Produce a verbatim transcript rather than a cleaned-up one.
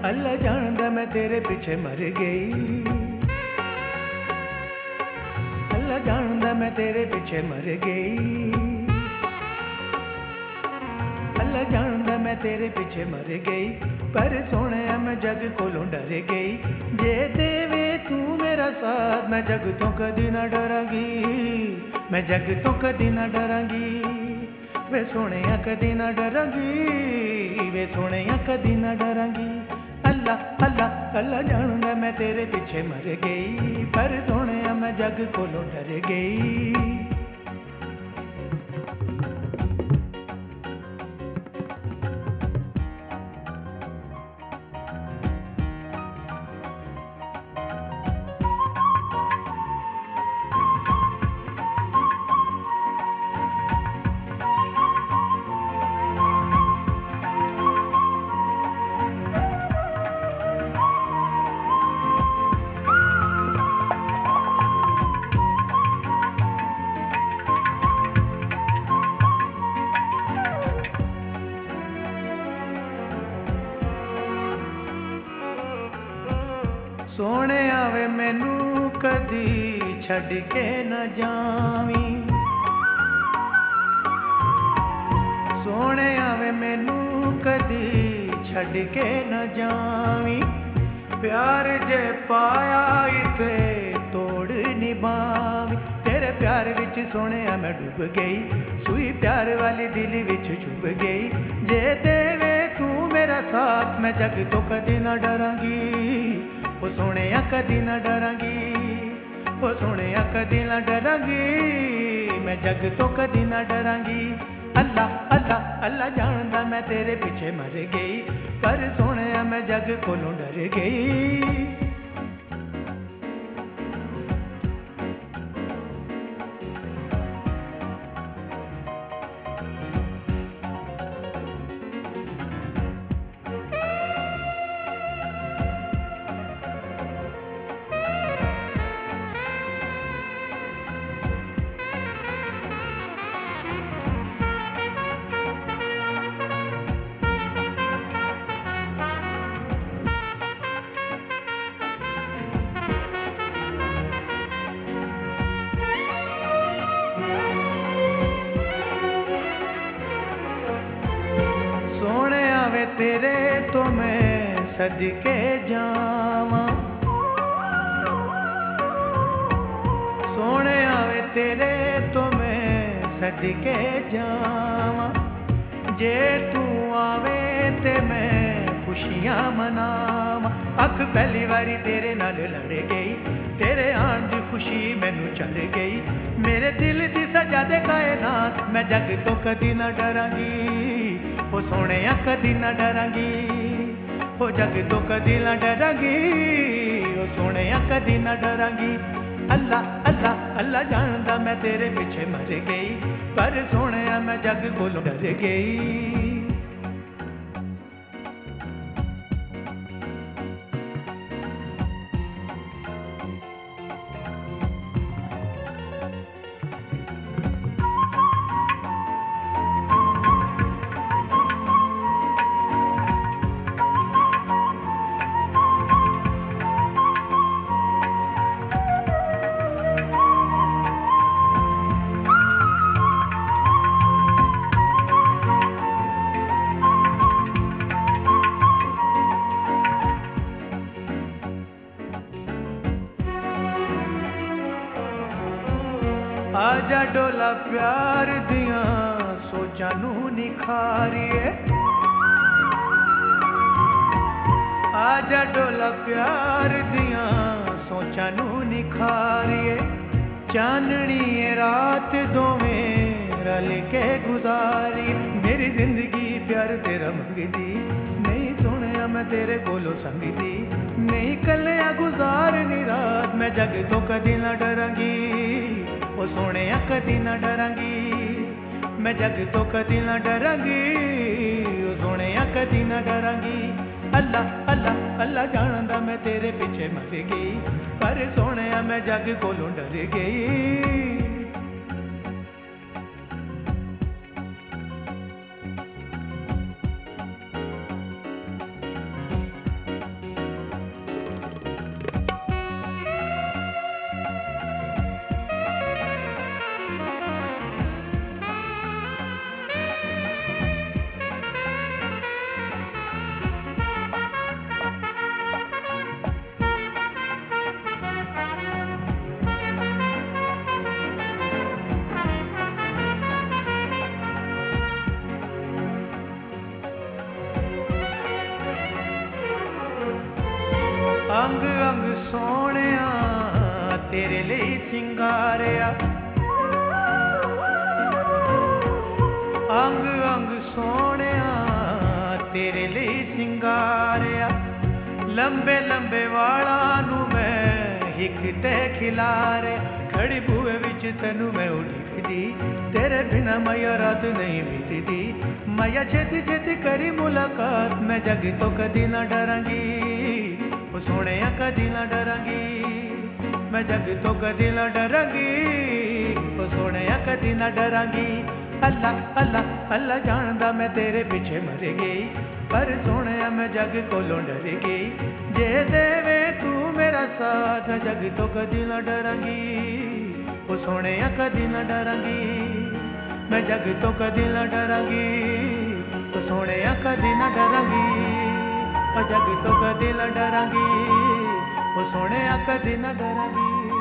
अल्लाह जानदा मैं तेरे पीछे मर गई, अल्लाह जानदा मैं तेरे पीछे मर गई, अल्लाह जानदा मैं तेरे पीछे मर गई। पर सोने मैं जग कोलों डर गई, जे देवे तू मेरा साथ मैं जग तो कदी ना डरांगी, मैं जग तो कदी ना डरांगी। वे सोने कदी ना डरांगी, वे सोने कदी ना डरांगी। अल्लाह अल्लाह अल्लाह जानदा मैं तेरे पीछे मर गई, पर सोने मैं जग कोलों डर गई। सोने आवे मैनू कदी छड़ के न जावी, सोने आवे मैनू कदी छड़ के न जावी। प्यार जे पाया इते तोड़ निभावी, तेरे प्यार विच सोने मैं डूब गई, सुई प्यार वाली दिल विच छुप गई। जे देवे तू मेरा साथ मैं जग तो कदी ना डरांगी, ओ सोने कदी ना डरांगी, ओ सोने कदी ना डरांगी, मैं जग तो कदी ना डरांगी। अल्लाह अल्लाह अल्लाह जानदा मैं तेरे पीछे मर गई, पर सोने मैं जग कोलों डर गई। तेरे तो मैं सदके जावा, सोने आवे तेरे तो मैं सदके जावा। जे तू आवे ते मैं खुशियां मनावा। अख पहली बारी तेरे नाल लड़ गई, तेरे आन दी खुशी मैनू चल गई। मेरे दिल दी सजा दे कायनात मैं जग तो कदी ना डरांगी, ओ सोने कदी ना डरांगी, ओ जग तो कदी ना डरांगी, ओ सोने कदी ना डरांगी। अल्लाह अल्लाह अल्लाह जानदा मैं तेरे पीछे मर गई, पर सोने मैं जग कोलों डर गई। आजा डोला प्यार दिया सोचा नू निखारिए, आजा डोला प्यार दिया सोचा नू निखारिए। चांदनी रात दोवें रल के गुजारिए, मेरी जिंदगी प्यार तेरा मंगदी, नहीं सोने मैं तेरे कोलों संगदी। नहीं कलिया गुजारनी रात मैं जग तो कदी ना डरांगी, ओ सोने कदी ना डरांगी, मैं जग तो कदी ना डरांगी, ओ सोने कदी ना डरांगी। अल्लाह अल्लाह अल्लाह जानदा मैं तेरे पीछे मर गई, पर सोने मैं जग कोलों डर गई। सोहणिया तेरे लिए सिंगारिया, अंग अंग सोहणिया तेरे लिए सिंगारिया। लंबे लंबे वाला नू मैं हिक ते खिलारे, खड़ी बूहे विच तेनू मैं उड़ीकदी, तेरे बिना मैया रात नहीं बीतदी। मैया छेती छेती करी मुलाकात, मैं जग तो कदी ना डरांगी, ओ सोहणिया कदी ना डरांगी। मैं जग तो कदी ना डरांगी, ओ सोहणिया कदी ना डरांगी। अल्लाह अल्लाह अल्लाह जानदा मैं तेरे पीछे मर गई, पर सोहणिया मैं जग कोलों डर गई। जे देवे तू मेरा साथ, जग तो कदी ना डरांगी, ओ सोहणिया कदी ना डरांगी। मैं जग तो कदी ना डरांगी, ओ सोहणिया कदी ना डरांगी। ओ जग तो कदी ना डरांगी, ओ सोहणिया कदी ना डरांगी।